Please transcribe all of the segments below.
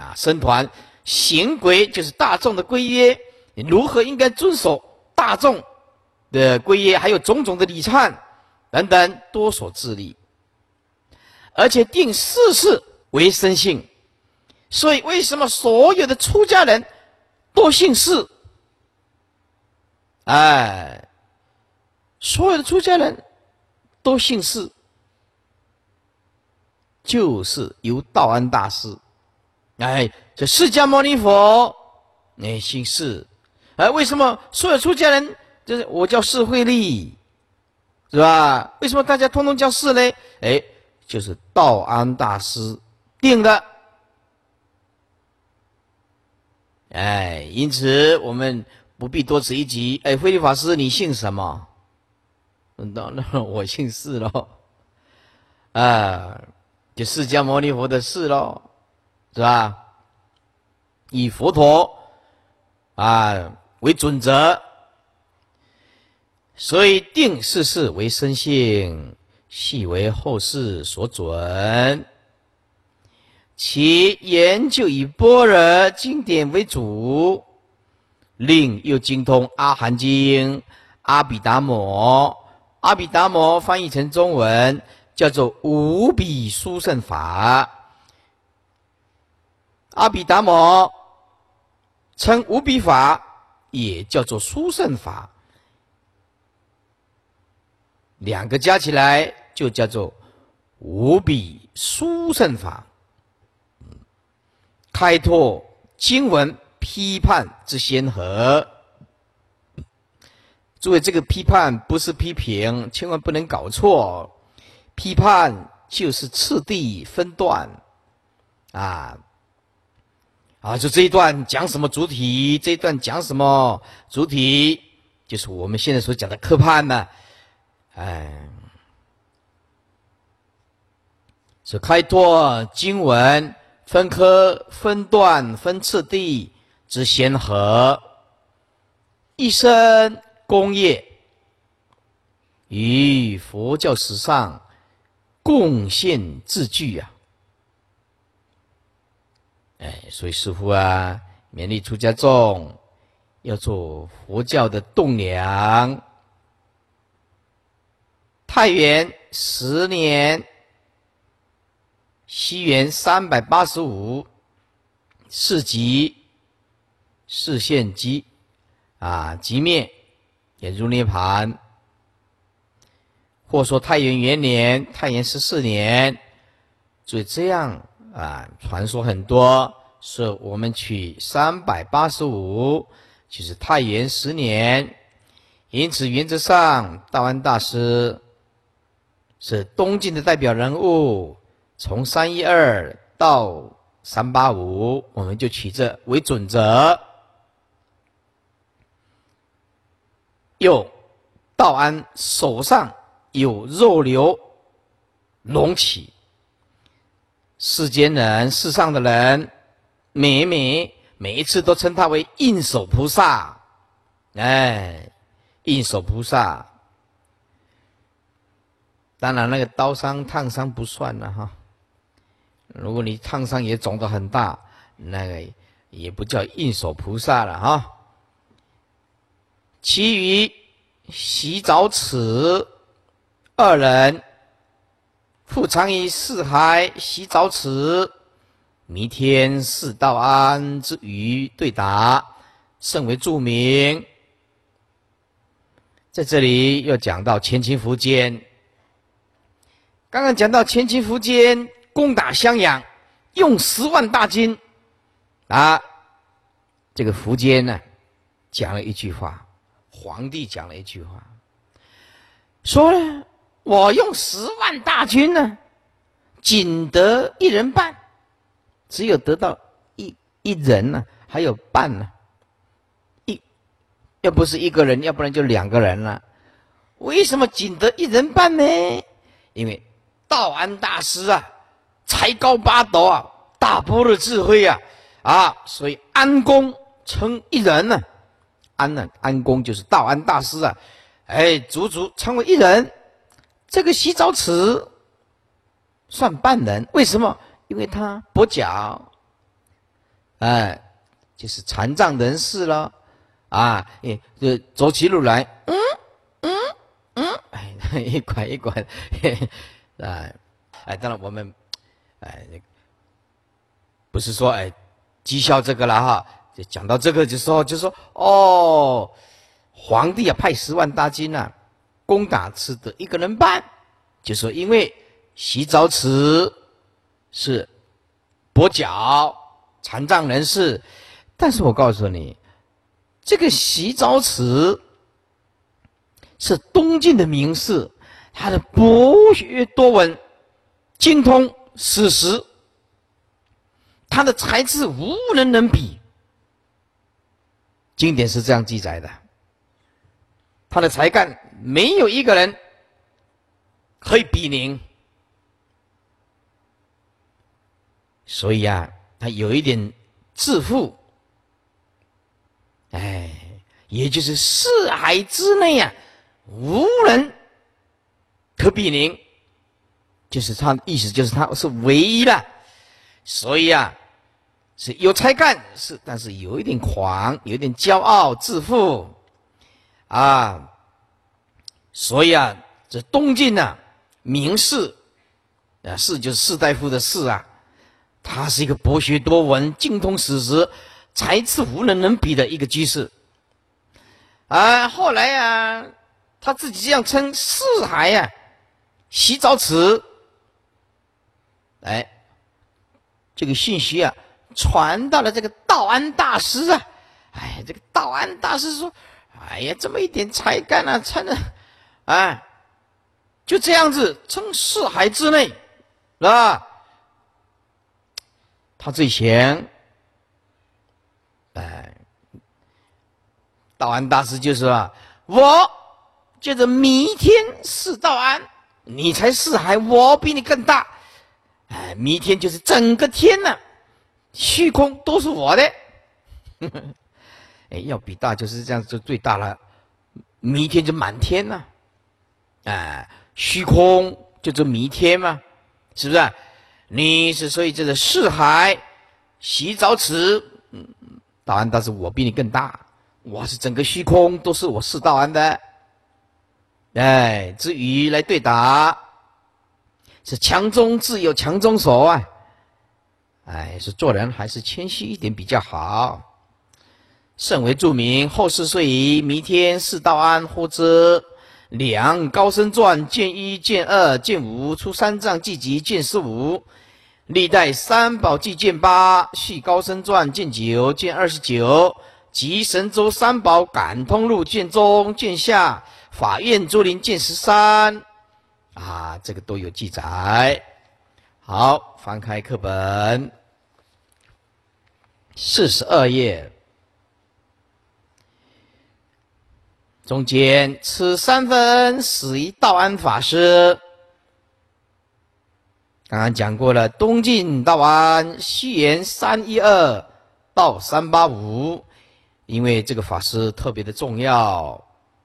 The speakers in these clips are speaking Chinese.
僧团行规就是大众的规约，如何应该遵守大众的规约，还有种种的礼忏等等，多所自立。而且定世事为生性，所以为什么所有的出家人都姓释？所有的出家人都姓释，就是由道安大师，这释迦牟尼佛，姓释。为什么所有出家人就是我叫释慧力，是吧？为什么大家通通叫释呢？就是道安大师定的。因此我们不必多此一举。慧律法师，你姓什么？那我姓释咯。就释迦牟尼佛的释咯，是吧？以佛陀为准则，所以定世事为生性，系为后世所准。其研究以般若经典为主，另又精通阿含经、阿毗达摩。阿毗达摩翻译成中文叫做无比殊胜法。阿毗达摩称无比法，也叫做殊胜法，两个加起来就叫做无比殊胜法。开拓经文批判之先河。诸位，这个批判不是批评，千万不能搞错。批判就是次第分段就这一段讲什么主体，这一段讲什么主体，就是我们现在所讲的科判呢。是开拓经文分科分段分次第之先河，一生功业于佛教史上贡献自具所以师父勉励出家众要做佛教的栋梁。太元10年，西元385，世极示现极极灭，也入涅盘。或说太元元年，太元14年，所以这样传说很多，是我们取385，就是太元10年。因此原则上道安大师是东晋的代表人物，从312到385，我们就取这为准则。又道安手上有肉瘤隆起，世间人世上的人每一次都称他为应手菩萨。应手菩萨，当然那个刀伤烫伤不算了如果你烫伤也肿得很大，那个也不叫应手菩萨了其余洗澡池2人，复常以四海洗澡池，弥天释道安之语对答，甚为著名。在这里又讲到前秦苻坚，刚刚讲到前秦苻坚攻打襄阳，用10万大军这个苻坚呢讲了一句话，皇帝讲了一句话，说呢，我用10万大军呢，仅得1人半，只有得到一人呢，还有半呢，要不是1个人，要不然就2个人了。为什么仅得1人半呢？因为道安大师才高八斗大般若智慧所以安公称1人呢。安公就是道安大师足称为1人。这个洗澡池算半人，为什么？因为他跛脚就是残障人士了啊，走起路来，一拐一拐，当然我们，不是说讥笑这个了哈，就讲到这个就说哦，皇帝派10万大军攻打吃的1个人半，就说因为洗澡池是跛脚残障人士，但是我告诉你，这个洗澡池是东晋的名士，他的博学多闻，精通史实，他的才智无人能比。经典是这样记载的，他的才干没有一个人可以比拟。所以他有一点自负，也就是四海之内无人可比拟，就是他的意思，就是他是唯一的。所以是有才干，但是有一点狂，有一点骄傲自负所以这东晋名士士就是士大夫的士他是一个博学多闻、精通史实、才智无人能比的一个居士后来他自己这样称四海洗澡池，这个信息传到了这个道安大师这个道安大师说，这么一点才干称的就这样子称四海之内他最贤道安大师就说我借着弥天是道安，你才四海，我比你更大弥天就是整个天虚空都是我的要比大就是这样，就最大了，弥天就满天虚空就这弥天嘛，是不是你是所以这个四海洗澡池道安大师我比你更大，我是整个虚空都是我是道安的至于来对答，是强中自有强中手是做人还是谦虚一点比较好。甚为著名，后世遂以弥天是道安呼之。两高僧传卷1卷2卷5出三藏记集卷15，历代三宝记卷8，续高僧传卷9卷29，及神州三宝感通录卷中卷下，法院竹林卷13这个都有记载。好，翻开课本42页，中间此3分始于道安法师。刚刚讲过了，东晋道安，西元312到385，因为这个法师特别的重要，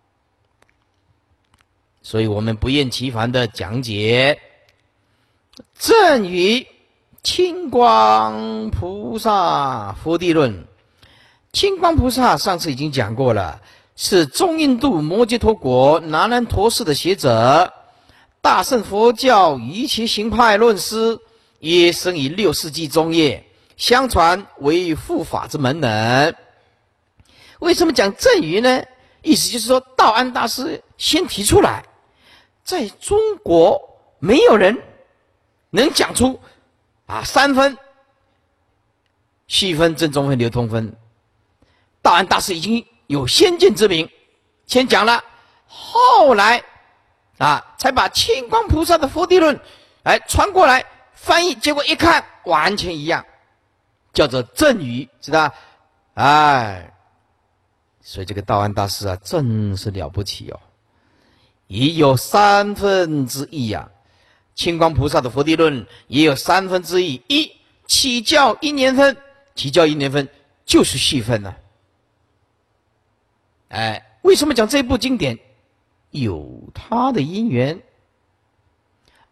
所以我们不厌其烦的讲解。正于清光菩萨佛地论，清光菩萨上次已经讲过了，是中印度摩揭陀国南兰陀寺的学者，大乘佛教一切行派论师，约生于6世纪中叶，相传为护法之门人。为什么讲正语呢？意思就是说，道安大师先提出来，在中国没有人能讲出3分细分、正中分、流通分，道安大师已经有先见之明，先讲了，后来才把清光菩萨的佛地论传过来翻译，结果一看完全一样，叫做正语，知道所以这个道安大师真是了不起已有1/3清光菩萨的佛地论也有1/3，起教1年分，起教1年分就是细分为什么讲这部经典？有它的因缘。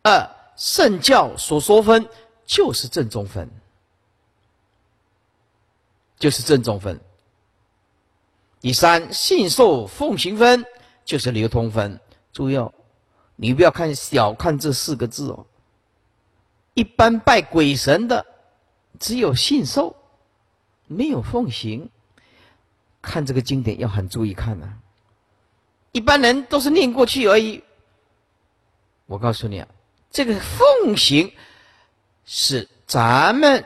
圣教所说分就是正中分， 就是正中分。第三，信受奉行分就是流通分。注意哦，你不要小看这4个字哦。一般拜鬼神的只有信受，没有奉行。看这个经典要很注意看啊。一般人都是念过去而已。我告诉你啊，这个奉行是咱们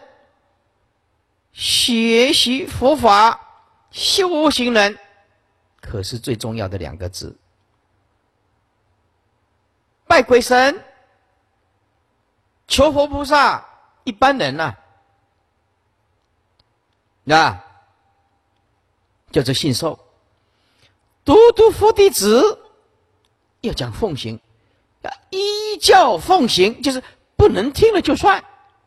学习佛法修行人可是最重要的2个字。拜鬼神求佛菩萨，一般人叫做信受。读佛弟子要讲奉行，要依教奉行，就是不能听了就算。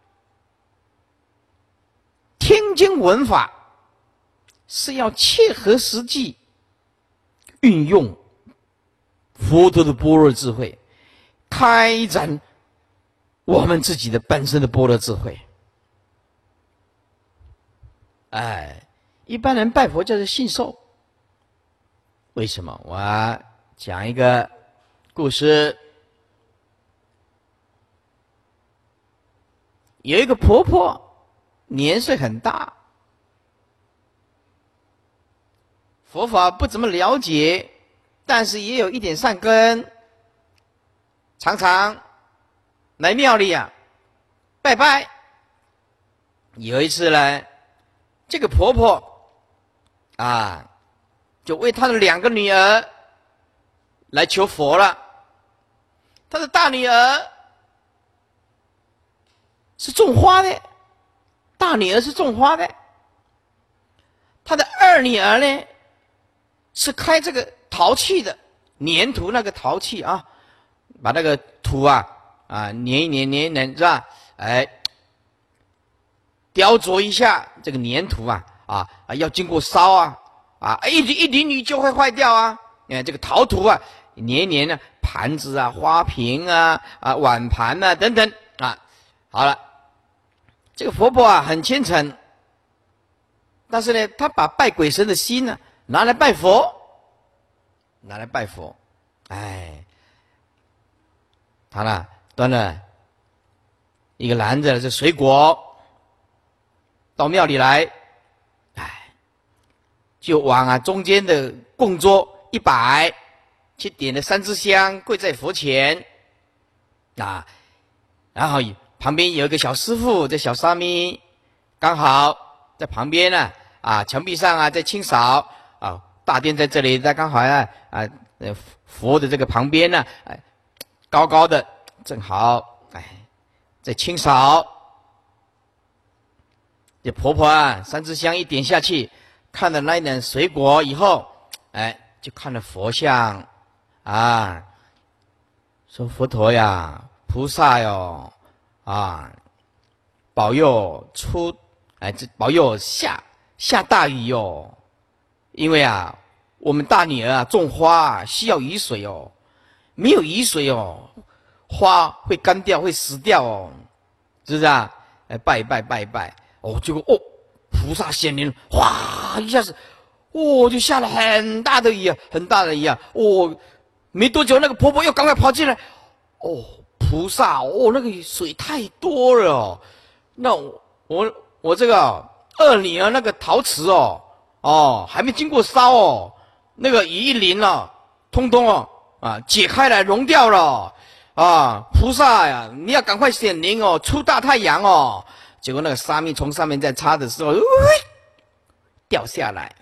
听经闻法是要切合实际，运用佛陀的般若智慧，开展我们自己的本身的般若智慧。一般人拜佛叫做信受。为什么？我讲一个故事。有一个婆婆年岁很大，佛法不怎么了解，但是也有一点善根，常常来庙里拜拜。有一次呢，这个婆婆就为她的2个女儿来求佛了。她的大女儿是种花的，大女儿是种花的。她的2女儿呢，是开这个陶器的，粘土那个陶器把那个土粘一粘是吧？雕琢一下这个粘土要经过烧一淋雨就会坏掉这个陶土黏黏盘子花瓶碗盘等等好了，这个婆婆很虔诚，但是呢，她把拜鬼神的心拿来拜佛，她端了一个篮子的水果到庙里来，就往中间的供桌一摆，去点了3支香，跪在佛前然后旁边有一个小师傅，这小沙弥刚好在旁边墙壁上在清扫大殿在这里，在刚好佛的这个旁边高高的正好在清扫。这婆婆3支香一点下去，看了那一点水果以后，就看了佛像说佛陀呀，菩萨哟保佑保佑下大雨哟。因为我们大女儿种花需要雨水没有雨水花会干掉，会死掉是不是拜一拜结果菩萨显灵，哗一下子就下了很大的雨没多久那个婆婆又赶快跑进来，菩萨那个水太多了那我这个2女儿那个陶瓷还没经过烧那个雨一淋通通解开来融掉了菩萨呀，你要赶快显灵出大太阳结果那个沙弥从上面在擦的时候掉下来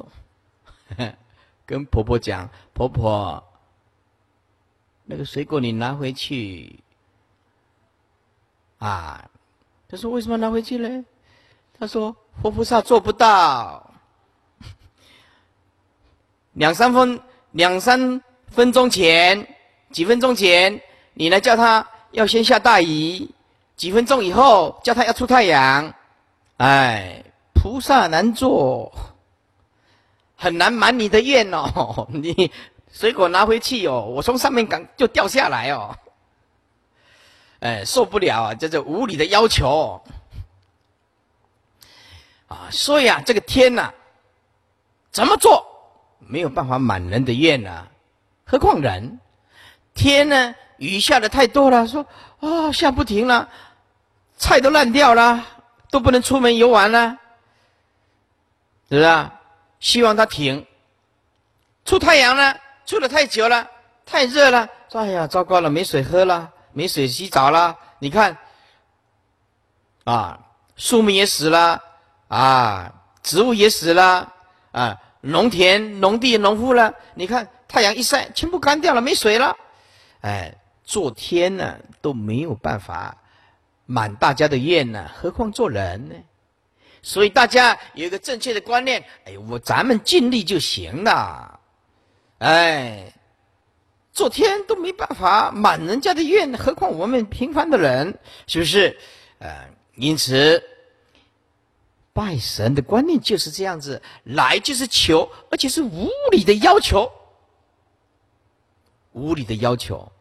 跟婆婆讲，婆婆那个水果你拿回去她说为什么拿回去呢？她说佛菩萨做不到2、3分钟前几分钟前你来叫他要先下大雨，几分钟以后叫他要出太阳菩萨难做，很难满你的愿你水果拿回去我从上面就掉下来受不了这是无理的要求所以这个天怎么做没有办法满人的愿何况人？天呢，雨下的太多了，说下不停了，菜都烂掉了，都不能出门游玩了，是不是希望它停。出太阳了，出了太久了，太热了，说哎呀糟糕了，没水喝了，没水洗澡了。你看树木也死了植物也死了农田农地农夫了，你看太阳一晒全部干掉了，没水了。做天呢都没有办法满大家的愿何况做人呢？所以大家有一个正确的观念，咱们尽力就行了。做天都没办法满人家的愿，何况我们平凡的人，是不是？因此拜神的观念就是这样子，来就是求，而且是无理的要求，无理的要求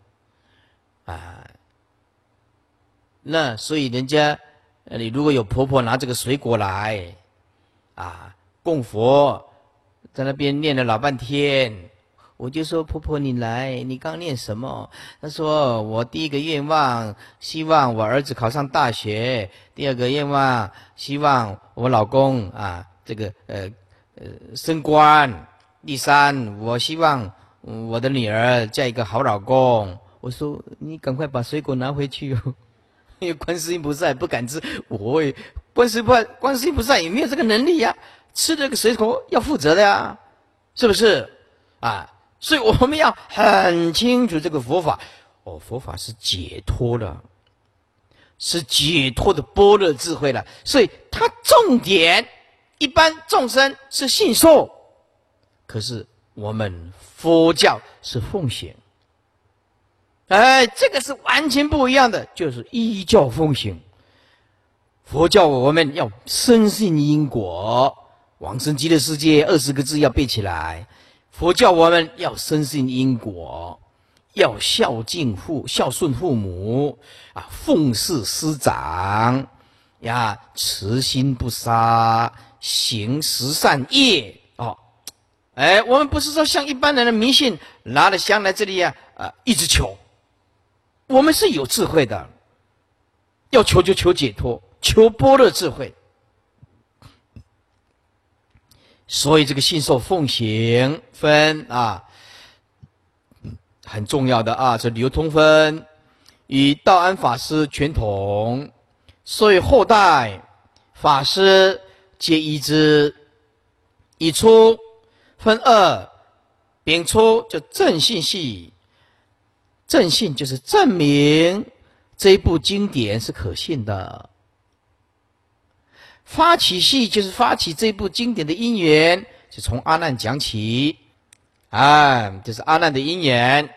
那所以人家你如果有婆婆拿这个水果来供佛，在那边念了老半天，我就说婆婆你来，你刚念什么？她说我第一个愿望希望我儿子考上大学，第二个愿望希望我老公这个升官，第三我希望我的女儿嫁一个好老公。我说你赶快把水果拿回去因为观世音菩萨也不敢吃，观世音菩萨也没有这个能力吃这个水果要负责的是不是所以我们要很清楚这个佛法佛法是解脱的，是解脱的般若智慧了。所以它重点一般众生是信受，可是我们佛教是奉行这个是完全不一样的，就是依教奉行。佛教我们要深信因果，往生极乐世界20个字要背起来。佛教我们要深信因果，要孝顺父母奉事师长慈心不杀，行十善业我们不是说像一般人的迷信，拿着香来这里一直求。我们是有智慧的，要求就求解脱，求般若智慧。所以这个信受奉行分很重要的这流通分与道安法师全同，所以后代法师皆依之。已出分2，丙出就正信系。正信就是证明这一部经典是可信的，发起系就是发起这部经典的因缘，就从阿难讲起就是阿难的因缘，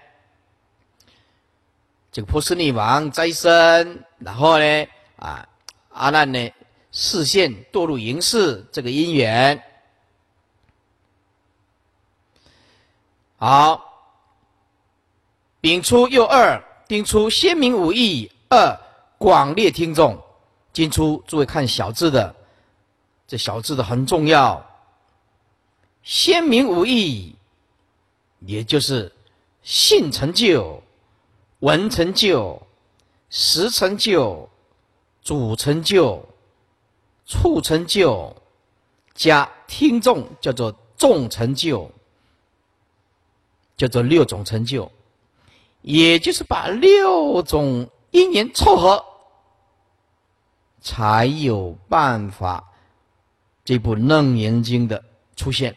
这个波斯匿王斋生，然后呢阿难呢视线堕入淫世，这个因缘。好，丙出又2，丁出鲜明武艺，2广列听众。金出诸位看小字的，这小字的很重要。鲜明武艺，也就是信成就、闻成就、识成就、主成就、处成就，加听众叫做众成就，叫做6种成就。也就是把6种因缘凑合，才有办法这部《楞严经》的出现。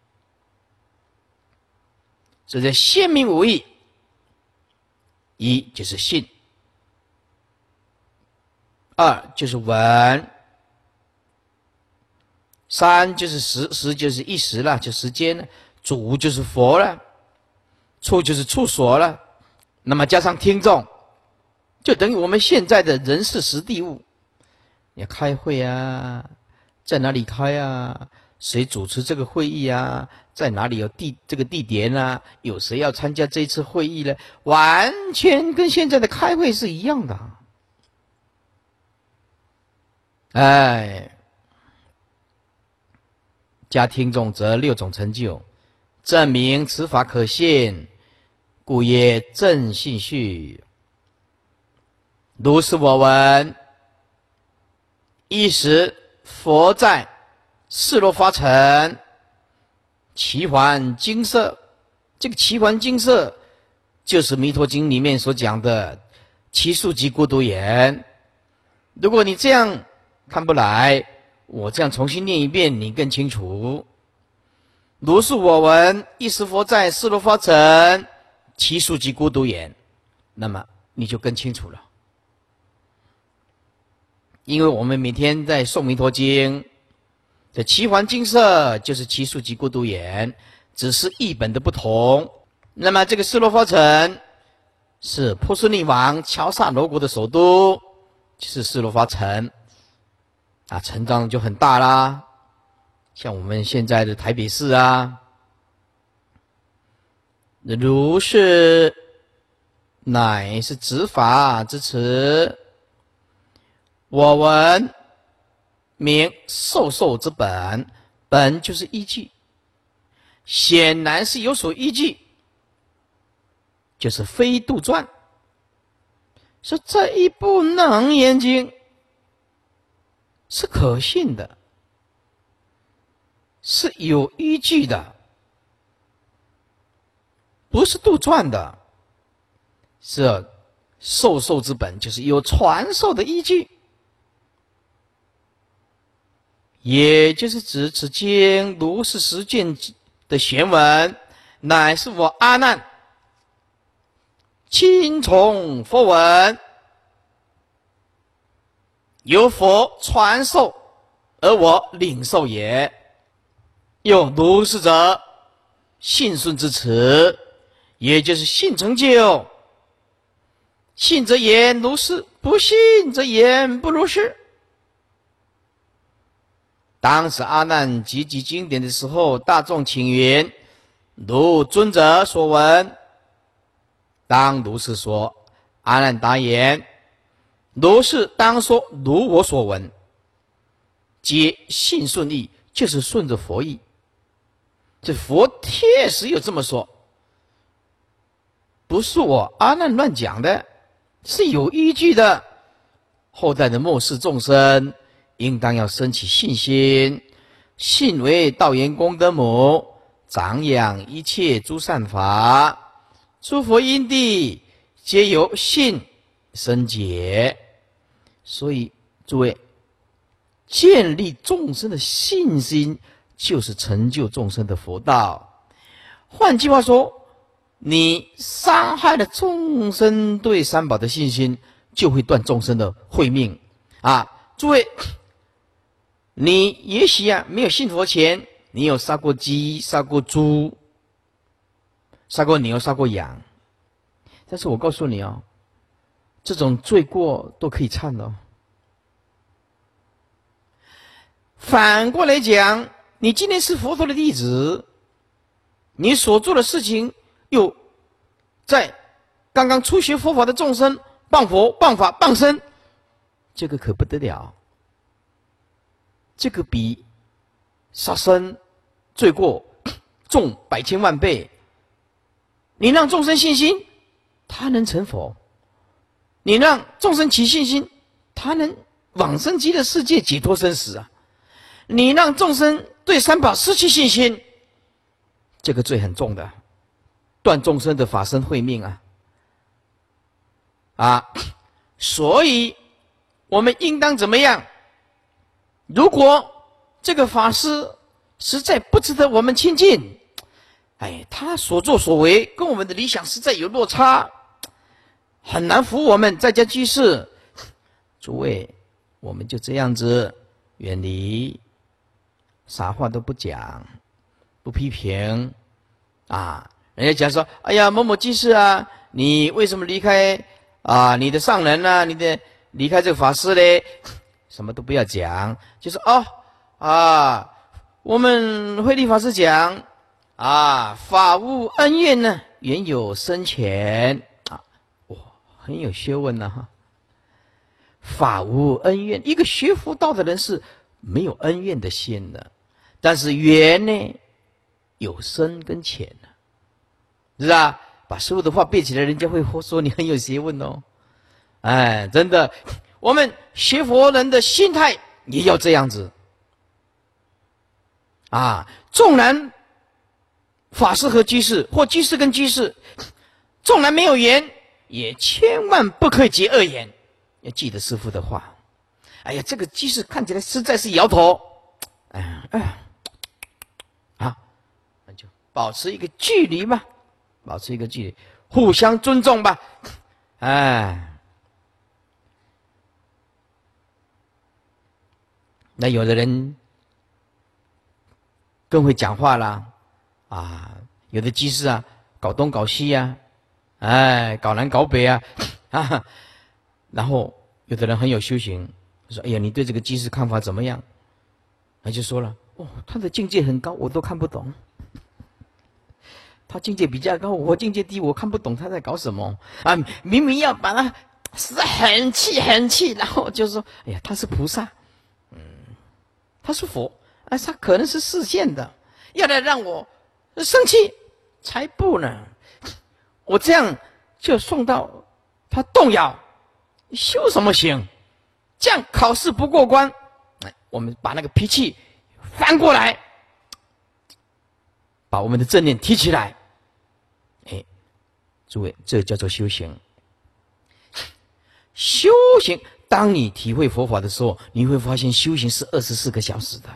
所以在鲜明无异，一就是信，2就是闻，3就是时就是一时了，就时间了，主就是佛了，处就是处所了。那么加上听众，就等于我们现在的人事时地物。你要开会在哪里开谁主持这个会议在哪里有这个地点有谁要参加这一次会议呢？完全跟现在的开会是一样的。 加听众则6种成就，证明此法可信，故曰正信续。如是我闻。一时佛在示罗华城奇环精舍，这个奇环精舍就是弥陀经里面所讲的奇数及孤独言。如果你这样看不来，我这样重新念一遍，你更清楚。如是我闻，一时佛在示罗华城奇数及孤独言，那么你就更清楚了。因为我们每天在诵弥陀经，这奇环精舍就是奇数及孤独言，只是译本的不同。那么这个示罗华城是波斯匿王乔萨罗国的首都，就是示罗华城啊，城张就很大啦，像我们现在的台北市啊。如是乃是执法之词，我闻名授受之本，本就是依据，显然是有所依据，就是非杜撰。说这一部楞严经是可信的，是有依据的，不是杜撰的，是授受之本，就是有传授的依据。也就是指此经如是实践的玄文，乃是我阿难亲从佛闻，由佛传授，而我领受也。又如是者，信顺之词，也就是信成就。信则言如是，不信则言不如是。当时阿难集集经典的时候，大众请云：如尊者所闻，当如是说。阿难答言：如是当说，如我所闻，皆信顺义，就是顺着佛意。这佛确实有这么说，不是我阿难乱讲的，是有依据的。后代的末世众生应当要生起信心，信为道源功德母，长养一切诸善法，诸佛因地皆由信生解。所以诸位，建立众生的信心，就是成就众生的佛道。换句话说，你伤害了众生对三宝的信心，就会断众生的慧命啊！诸位，你也许没有信佛前，你有杀过鸡、杀过猪、杀过牛、杀过羊，但是我告诉你哦，这种罪过都可以忏的哦。反过来讲，你今天是佛陀的弟子，你所做的事情又在刚刚初学佛法的众生谤佛、谤法、谤僧，这个可不得了。这个比杀生罪过重百千万倍。你让众生信心，他能成佛；你让众生起信心，他能往生极乐世界解脱生死啊！你让众生对三宝失去信心，这个罪很重的，断众生的法身慧命啊！所以我们应当怎么样？如果这个法师实在不值得我们亲近，他所作所为跟我们的理想实在有落差，很难服我们在家居士。诸位，我们就这样子远离，啥话都不讲，不批评啊！人家讲说：“哎呀，某某居士啊，你为什么离开啊？你的上人啊，你的离开这个法师嘞？”什么都不要讲，就是我们慧律法师讲法无恩怨呢，原有深浅哇，很有学问哈。法无恩怨，一个学佛道的人是没有恩怨的心的。 但是缘呢，有深跟浅啊，是吧？把师父的话背起来，人家会说你很有学问哦。哎，真的，我们学佛人的心态也要这样子啊。纵然法师和居士，或居士跟居士，纵然没有缘，也千万不可以结恶缘。要记得师父的话。哎呀，这个居士看起来实在是摇头，那就保持一个距离吧，保持一个距离，互相尊重吧。那有的人更会讲话啦，有的居士搞东搞西搞南搞北然后有的人很有修行，说：“哎呀，你对这个居士看法怎么样？”他就说了：“他的境界很高，我都看不懂。他境界比较高，我境界低，我看不懂他在搞什么明明要把他实在很气，然后就说：哎呀，他是菩萨，他是佛，他可能是示现的，要来让我生气，才不呢！我这样就送到他动摇，修什么行？这样考试不过关。我们把那个脾气翻过来，把我们的正念提起来。诸位，这叫做修行。修行，当你体会佛法的时候，你会发现修行是24个小时的。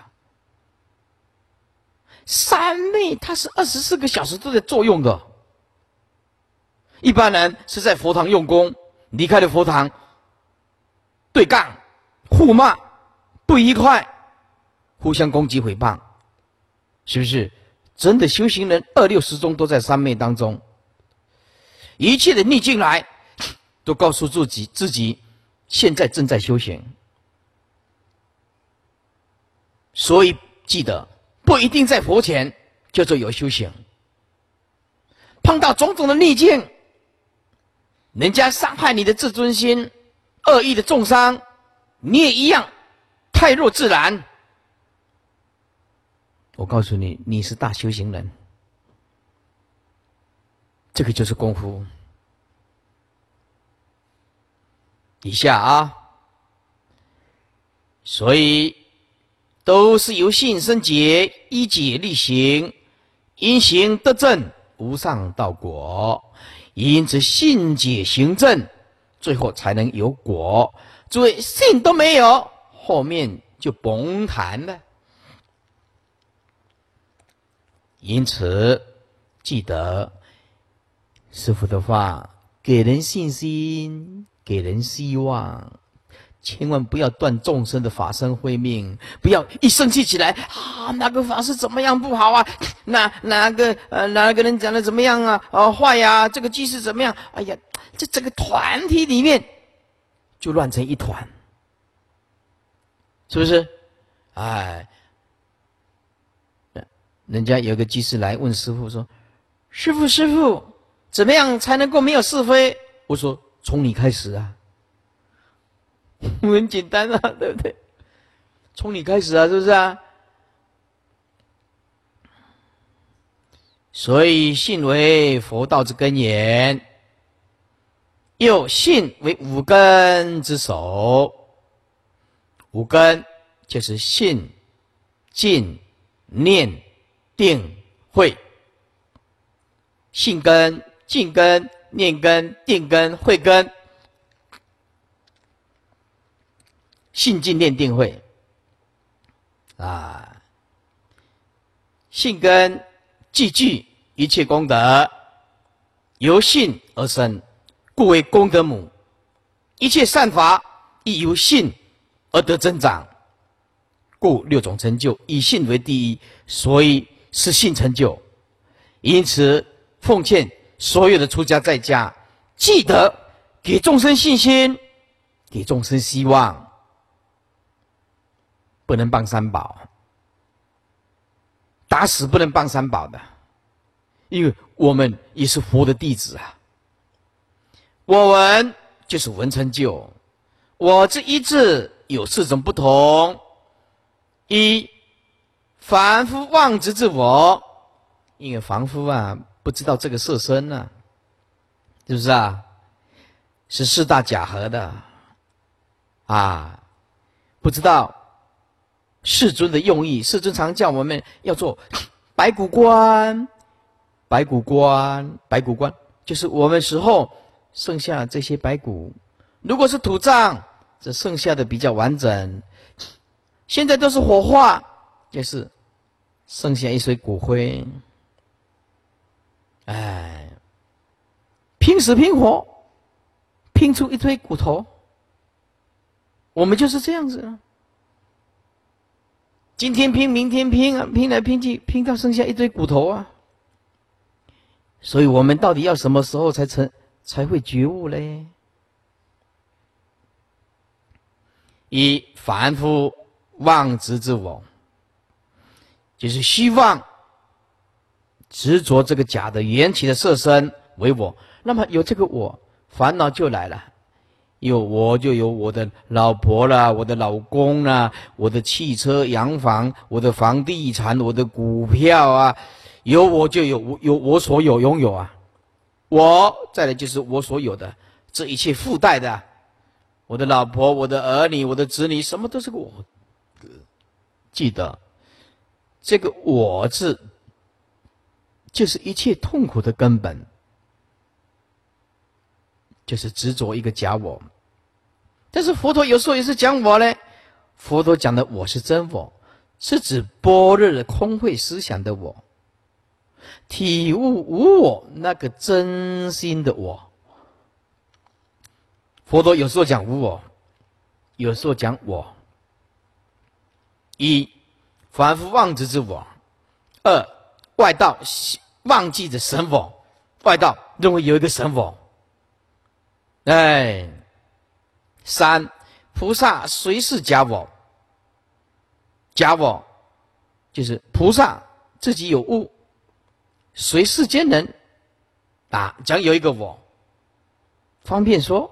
三昧它是24个小时都在作用的。一般人是在佛堂用功，离开了佛堂，对杠、互骂、不愉快，互相攻击诽谤，是不是？真的修行人26时中都在三昧当中，一切的逆境来，都告诉自己现在正在修行。所以记得，不一定在佛前叫做有修行。碰到种种的逆境，人家伤害你的自尊心，恶意的重伤，你也一样太弱自然。我告诉你，你是大修行人，这个就是功夫。以下所以都是由信生结，依解力行，因行得正，无上道果。因此信解行正，最后才能有果。诸位，信都没有，后面就甭谈了。因此记得师父的话，给人信心，给人希望，千万不要断众生的法身慧命，不要一生气起来哪个法师怎么样不好哪个人讲的怎么样坏呀，这个居士怎么样？哎呀，这整个团体里面就乱成一团，是不是？人家有个居士来问师父说：“师父，怎么样才能够没有是非？”我说：“从你开始很简单对不对？从你开始是不是所以信为佛道之根源，又信为五根之首。五根就是信、静、念、定、慧。信根、静根、念根、定根、慧根，信、静、念、定、慧信根既具一切功德，由信而生，故为功德母。一切善法亦由信而得增长，故六种成就以信为第一，所以是信成就。因此奉劝所有的出家在家，记得给众生信心，给众生希望，不能谤三宝，打死不能谤三宝的，因为我们也是佛的弟子我闻就是闻成就，我这一字有4种不同：一、 凡夫妄执之我，因为凡夫不知道这个色身是不是是四大假合的不知道世尊的用意。世尊常叫我们要做白骨观，白骨观就是我们死后剩下这些白骨，如果是土葬，这剩下的比较完整，现在都是火化，就是剩下一堆骨灰。拼死拼活拼出一堆骨头，我们就是这样子今天拼明天拼拼来拼去，拼到剩下一堆骨头所以我们到底要什么时候才会觉悟嘞？以凡夫妄执之我，就是希望执着这个假的缘起的色身为我，那么有这个我，烦恼就来了。有我就有我的老婆啦，我的老公啦，我的汽车洋房，我的房地产，我的股票有我就有我所有拥有我再来就是我所有的这一切附带的我的老婆，我的儿女，我的子女，什么都是个我。记得这个我字就是一切痛苦的根本，就是执着一个假我。但是佛陀有时候也是讲我呢，佛陀讲的我是真我，是指般若的空慧思想的我，体悟无我那个真心的我。佛陀有时候讲无我，有时候讲我。一，凡夫妄执之我；二，外道忘记的神我，外道认为有一个神我。三，菩萨虽是假我，假我就是菩萨自己有悟，随世间人讲有一个我，方便说。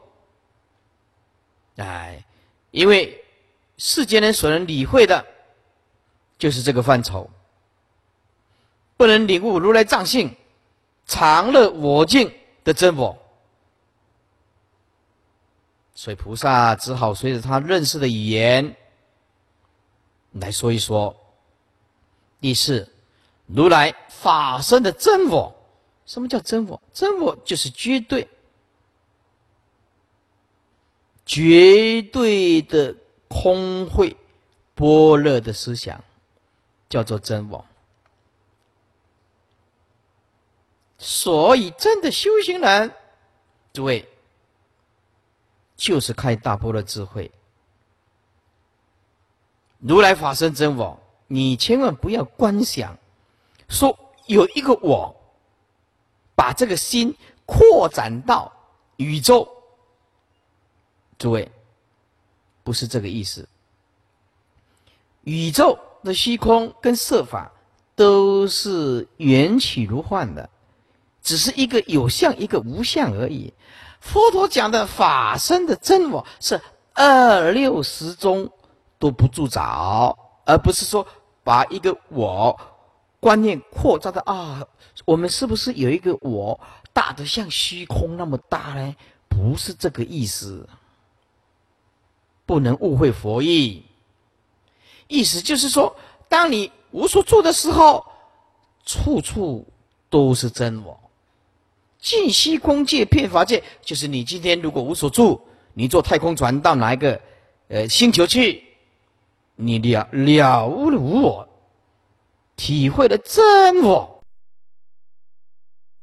因为世间人所能理会的就是这个范畴，不能领悟如来藏性常乐我净的真我，所以菩萨只好随着他认识的语言来说一说。第四，如来法身的真我。什么叫真我？真我就是绝对的空慧般若的思想，叫做真我。所以真的修行人，诸位，就是开大般若智慧。如来法身真我，你千万不要观想说有一个我把这个心扩展到宇宙，诸位，不是这个意思。宇宙的虚空跟色法都是缘起如幻的，只是一个有相一个无相而已。佛陀讲的法身的真我是二六时中都不住着，而不是说把一个我观念扩张的我们是不是有一个我大的像虚空那么大呢？不是这个意思，不能误会佛意。意思就是说，当你无所住的时候，处处都是真我。尽虚空界遍法界，就是你今天如果无所住，你坐太空船到哪一个星球去，你了悟了无我，体会了真我，